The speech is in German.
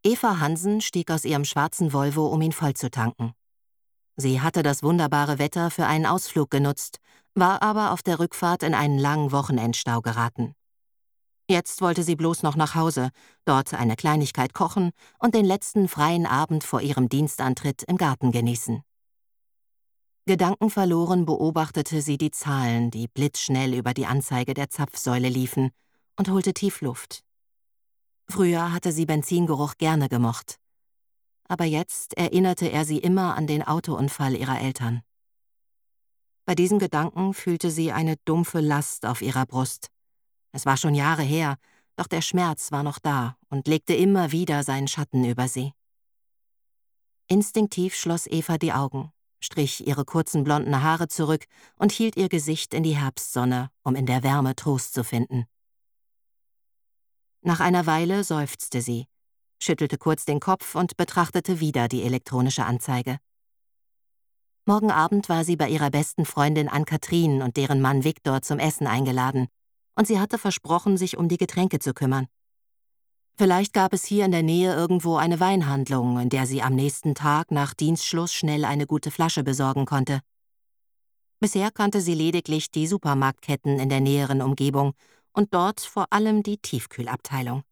Eva Hansen stieg aus ihrem schwarzen Volvo, um ihn vollzutanken. Sie hatte das wunderbare Wetter für einen Ausflug genutzt, war aber auf der Rückfahrt in einen langen Wochenendstau geraten. Jetzt wollte sie bloß noch nach Hause, dort eine Kleinigkeit kochen und den letzten freien Abend vor ihrem Dienstantritt im Garten genießen. Gedankenverloren beobachtete sie die Zahlen, die blitzschnell über die Anzeige der Zapfsäule liefen, und holte tief Luft. Früher hatte sie Benzingeruch gerne gemocht. Aber jetzt erinnerte er sie immer an den Autounfall ihrer Eltern. Bei diesem Gedanken fühlte sie eine dumpfe Last auf ihrer Brust. Es war schon Jahre her, doch der Schmerz war noch da und legte immer wieder seinen Schatten über sie. Instinktiv schloss Eva die Augen, strich ihre kurzen blonden Haare zurück und hielt ihr Gesicht in die Herbstsonne, um in der Wärme Trost zu finden. Nach einer Weile seufzte sie, schüttelte kurz den Kopf und betrachtete wieder die elektronische Anzeige. Morgen Abend war sie bei ihrer besten Freundin Ann-Kathrin und deren Mann Viktor zum Essen eingeladen, und sie hatte versprochen, sich um die Getränke zu kümmern. Vielleicht gab es hier in der Nähe irgendwo eine Weinhandlung, in der sie am nächsten Tag nach Dienstschluss schnell eine gute Flasche besorgen konnte. Bisher kannte sie lediglich die Supermarktketten in der näheren Umgebung und dort vor allem die Tiefkühlabteilung.